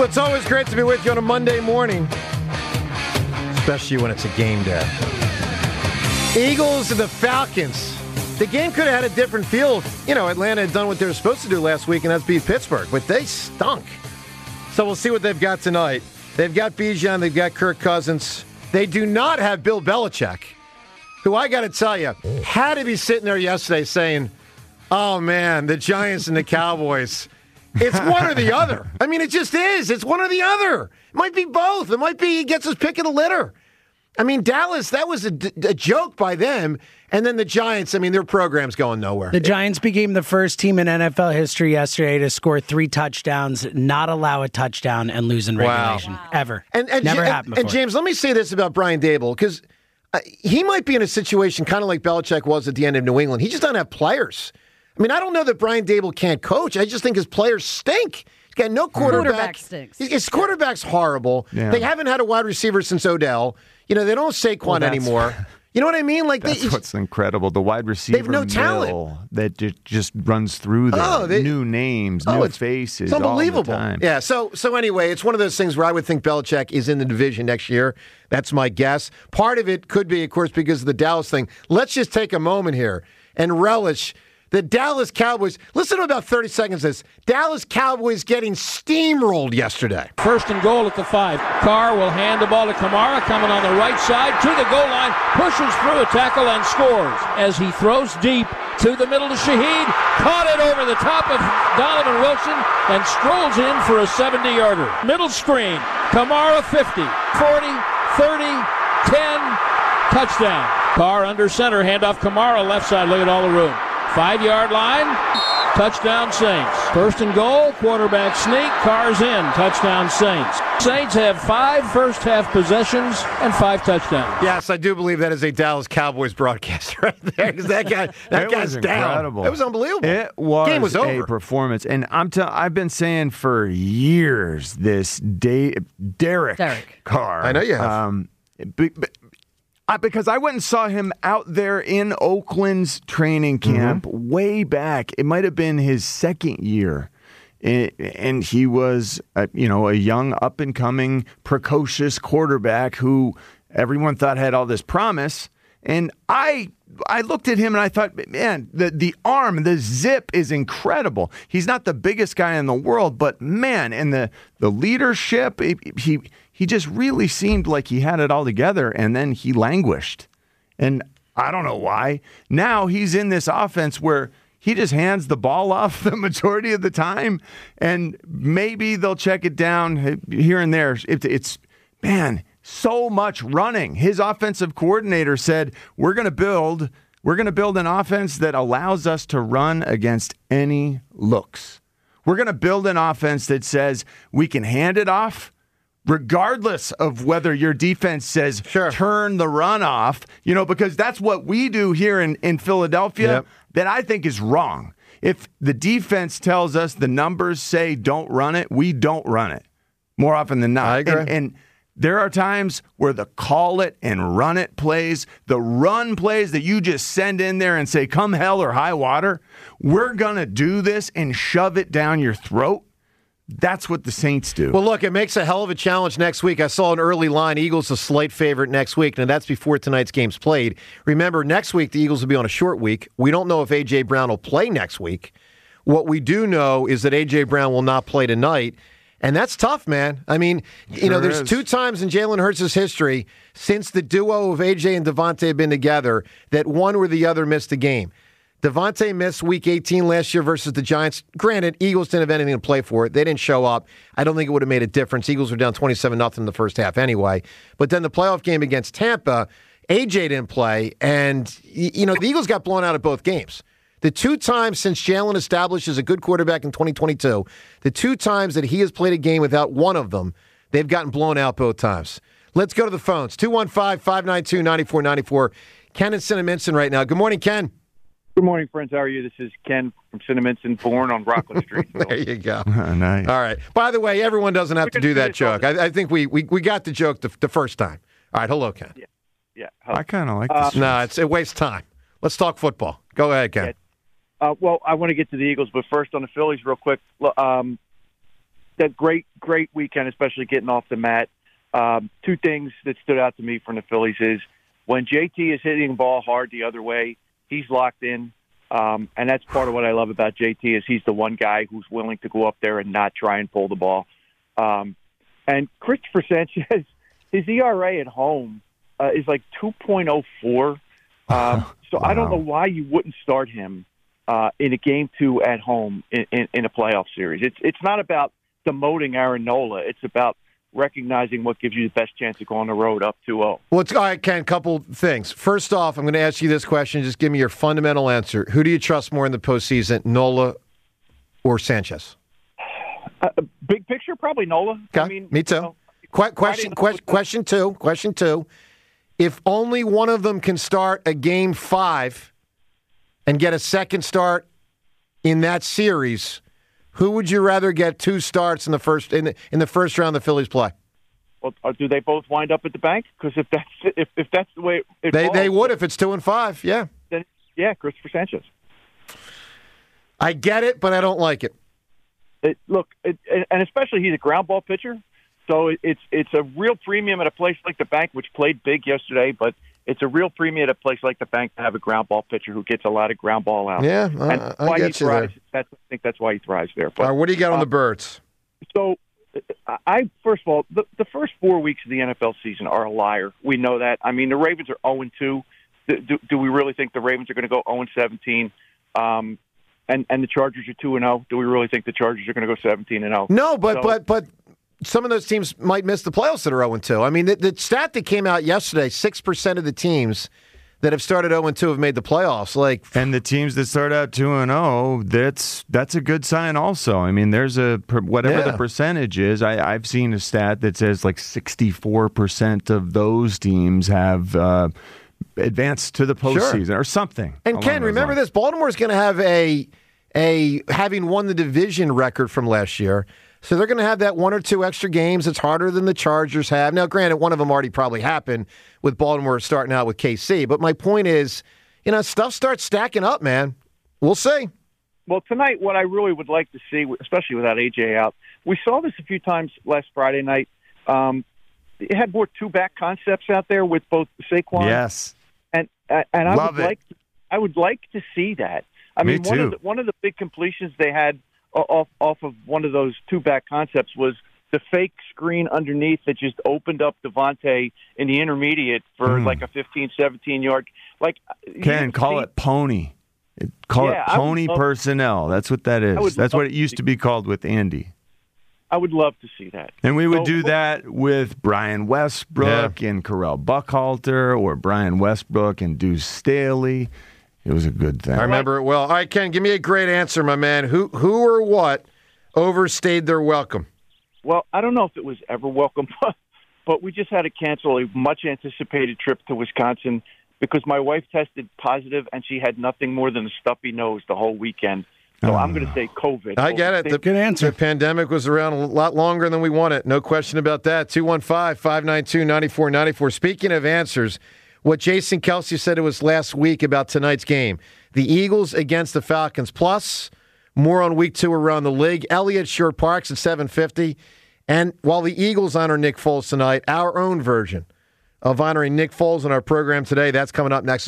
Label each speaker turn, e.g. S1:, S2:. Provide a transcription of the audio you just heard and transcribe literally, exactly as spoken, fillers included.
S1: Well, it's always great to be with you on a Monday morning, especially when it's a game day. Eagles and the Falcons. The game could have had a different feel if, you know, Atlanta had done what they were supposed to do last week, and that's beat Pittsburgh. But they stunk. So we'll see what they've got tonight. They've got Bijan. They've got Kirk Cousins. They do not have Bill Belichick, who I got to tell you, had to be sitting there yesterday saying, oh, man, the Giants and the Cowboys. It's one or the other. I mean, it just is. It's one or the other. It might be both. It might be he gets his pick of the litter. I mean, Dallas, that was a, a joke by them. And then the Giants, I mean, their program's going nowhere.
S2: The Giants became the first team in N F L history yesterday to score three touchdowns, not allow a touchdown, and lose in regulation. Wow. Ever. And, and Never
S1: and,
S2: happened before.
S1: And, James, let me say this about Brian Daboll, because uh, he might be in a situation kind of like Belichick was at the end of New England. He just doesn't have players. I mean, I don't know that Brian Daboll can't coach. I just think his players stink. He's got no quarterback.
S3: Quarterback stinks.
S1: His quarterback's horrible.
S4: Yeah.
S1: They haven't had a wide receiver since Odell. You know, they don't Saquon well, anymore. You know what I mean? Like
S4: that's
S1: they,
S4: what's incredible. The wide receiver
S1: they've no talent
S4: that just runs through them. Oh, they, new names,
S1: oh,
S4: new
S1: it's,
S4: faces.
S1: It's unbelievable.
S4: All the time.
S1: Yeah. So so anyway, it's one of those things where I would think Belichick is in the division next year. That's my guess. Part of it could be, of course, because of the Dallas thing. Let's just take a moment here and relish the Dallas Cowboys. Listen to about thirty seconds of this. Dallas Cowboys getting steamrolled yesterday.
S5: First and goal at the five. Carr will hand the ball to Kamara, coming on the right side to the goal line, pushes through a tackle and scores. As he throws deep to the middle to Shaheed, caught it over the top of Donovan Wilson and strolls in for a seventy-yarder. Middle screen, Kamara fifty, forty, thirty, ten, touchdown. Carr under center, handoff Kamara, left side, look at all the room. Five-yard line, touchdown Saints. First and goal, quarterback sneak, Carr's in, touchdown Saints. Saints have five first-half possessions and five touchdowns.
S1: Yes, I do believe that is a Dallas Cowboys broadcast right there, because that guy, that
S4: it
S1: guy's
S4: was
S1: down.
S4: Incredible.
S1: It was unbelievable.
S4: It was,
S1: Game was over.
S4: a performance, and I'm t- I've been saying for years this day, Derek,
S3: Derek
S4: Carr.
S1: I know you have.
S4: Um, but, but, I, because I went and saw him out there in Oakland's training camp mm-hmm. way back. It might have been his second year. It, and he was, a, you know, a young, up-and-coming, precocious quarterback who everyone thought had all this promise. And I I looked at him and I thought, man, the, the arm, the zip is incredible. He's not the biggest guy in the world, but, man, and the, the leadership, he... he He just really seemed like he had it all together, and then he languished. And I don't know why. Now he's in this offense where he just hands the ball off the majority of the time, and maybe they'll check it down here and there. It, it's, man, so much running. His offensive coordinator said, we're going to build, we're going to build an offense that allows us to run against any looks. We're going to build an offense that says we can hand it off, regardless of whether your defense says
S1: sure.
S4: turn the run off, you know, because that's what we do here in, in Philadelphia
S1: yep.
S4: that I think is wrong. If the defense tells us the numbers say don't run it, we don't run it more often than not.
S1: I agree.
S4: And, and there are times where the call it and run it plays, the run plays that you just send in there and say, come hell or high water, we're going to do this and shove it down your throat. That's what the Saints do.
S1: Well, look, it makes a hell of a challenge next week. I saw an early line. Eagles a slight favorite next week. Now, that's before tonight's game's played. Remember, next week, the Eagles will be on a short week. We don't know if A J. Brown will play next week. What we do know is that A J. Brown will not play tonight. And that's tough, man. I mean,
S4: sure
S1: you know, there's
S4: is.
S1: two times in Jalen Hurts' history since the duo of A J and Devontae have been together that one or the other missed a game. Devontae missed Week eighteen last year versus the Giants. Granted, Eagles didn't have anything to play for. They didn't show up. I don't think it would have made a difference. Eagles were down twenty-seven nothing in the first half anyway. But then the playoff game against Tampa, A J didn't play. And, you know, the Eagles got blown out of both games. The two times since Jalen established as a good quarterback in twenty twenty-two, the two times that he has played a game without one of them, they've gotten blown out both times. Let's go to the phones. two one five, five nine two, nine four nine four. Ken in Cinnaminson right now. Good morning, Ken.
S6: Good morning, friends. How are you? This is Ken from Cinnaminson, born on Rockland Street.
S1: There you go.
S4: Nice.
S1: All right. By the way, everyone doesn't have to do that joke. I, I think we, we, we got the joke the, the first time. All right. Hello, Ken.
S6: Yeah. yeah.
S4: I kind of like
S6: uh,
S4: this.
S1: No, it's, it wastes time. Let's talk football. Go ahead, Ken.
S6: Yeah. Uh, well, I want to get to the Eagles, but first on the Phillies real quick. Um, that great, great weekend, especially getting off the mat. Um, two things that stood out to me from the Phillies is when J T is hitting the ball hard the other way, he's locked in. Um, and that's part of what I love about J T is he's the one guy who's willing to go up there and not try and pull the ball. Um, and Christopher Sanchez, his E R A at home uh, is like two point oh four. Um, so wow. I don't know why you wouldn't start him uh, in a game two at home in, in, in a playoff series. It's it's not about demoting Aaron Nola. It's about recognizing what gives you the best chance to go on the road up two oh.
S1: Well, it's, all right, Ken, couple things. First off, I'm going to ask you this question. Just give me your fundamental answer. Who do you trust more in the postseason, Nola or Sanchez?
S6: Uh, big picture, probably Nola.
S1: Okay,
S6: I mean,
S1: me too.
S6: You know,
S1: Qu- question, question, question two. Question two. If only one of them can start a game five and get a second start in that series, who would you rather get two starts in the first in the, in the first round the Phillies play?
S6: Well, do they both wind up at the bank? Because if that's if, if that's the way it, it
S1: they
S6: falls,
S1: they would if it's two and five. Yeah.
S6: Then yeah, Christopher Sanchez.
S1: I get it, but I don't like it.
S6: It, look, it, and especially he's a ground ball pitcher, so it, it's it's a real premium at a place like the bank, which played big yesterday. But it's a real premium at a place like the bank to have a ground ball pitcher who gets a lot of ground ball out.
S1: Yeah,
S6: and
S1: I, I
S6: why
S1: get
S6: he
S1: you
S6: thrives,
S1: there.
S6: That's, I think that's why he thrives there. But,
S1: All right, what do you got on
S6: uh,
S1: the Birds?
S6: So, I first of all, the, the first four weeks of the N F L season are a liar. We know that. I mean, the Ravens are oh and two. Do, do, do we really think the Ravens are going to go oh and seventeen? Um, and and the Chargers are two and oh. Do we really think the Chargers are going to go seventeen and oh?
S1: No, but
S6: so,
S1: but but some of those teams might miss the playoffs that are oh and two. I mean, the, the stat that came out yesterday: six percent of the teams that have started oh and two have made the playoffs. Like,
S4: and the teams that start out two and oh, that's that's a good sign also. I mean, there's a whatever
S1: yeah.
S4: the percentage is. I, I've seen a stat that says like sixty-four percent of those teams have uh, advanced to the postseason
S1: sure.
S4: or something.
S1: And Ken, remember
S4: lines.
S1: this: Baltimore's going to have a a having won the division record from last year. So they're going to have that one or two extra games. It's harder than the Chargers have. Now, granted, one of them already probably happened with Baltimore starting out with K C. But my point is, you know, stuff starts stacking up, man. We'll see.
S6: Well, tonight, what I really would like to see, especially without A J out, we saw this a few times last Friday night. Um, it had more two-back concepts out there with both Saquon.
S4: Yes.
S6: And and I
S4: Love
S6: would
S4: it.
S6: like to, I would like to see that. I
S4: Me
S6: mean, one
S4: too.
S6: of the, one of the big completions they had off off of one of those two back concepts was the fake screen underneath that just opened up Devontae in the intermediate for
S4: Mm.
S6: like a fifteen, seventeen yard. Like,
S4: Ken, call
S6: see,
S4: it pony. Call
S6: Yeah,
S4: it
S6: I would
S4: pony
S6: love-
S4: personnel. That's what that
S6: I would
S4: is. That's
S6: love
S4: what it
S6: to
S4: used
S6: see-
S4: to be called with Andy.
S6: I would love to see that.
S4: And we would
S6: So-
S4: do that with Brian Westbrook and Correll Buckhalter, or Brian Westbrook and Deuce Staley. It was a good thing.
S1: I remember it well. All right, Ken, give me a great answer, my man. Who who or what overstayed their welcome?
S6: Well, I don't know if it was ever welcome, but, but we just had to cancel a much-anticipated trip to Wisconsin because my wife tested positive and she had nothing more than a stuffy nose the whole weekend. So
S4: Oh.
S6: I'm going to say COVID.
S1: I get it. The,
S2: Good answer.
S1: The pandemic was around a lot longer than we want it. No question about that. two one five, five nine two, nine four nine four. Speaking of answers, what Jason Kelsey said it was last week about tonight's game. The Eagles against the Falcons. Plus, more on week two around the league. Elliott Shore Parks at seven fifty. And while the Eagles honor Nick Foles tonight, our own version of honoring Nick Foles in our program today, that's coming up next.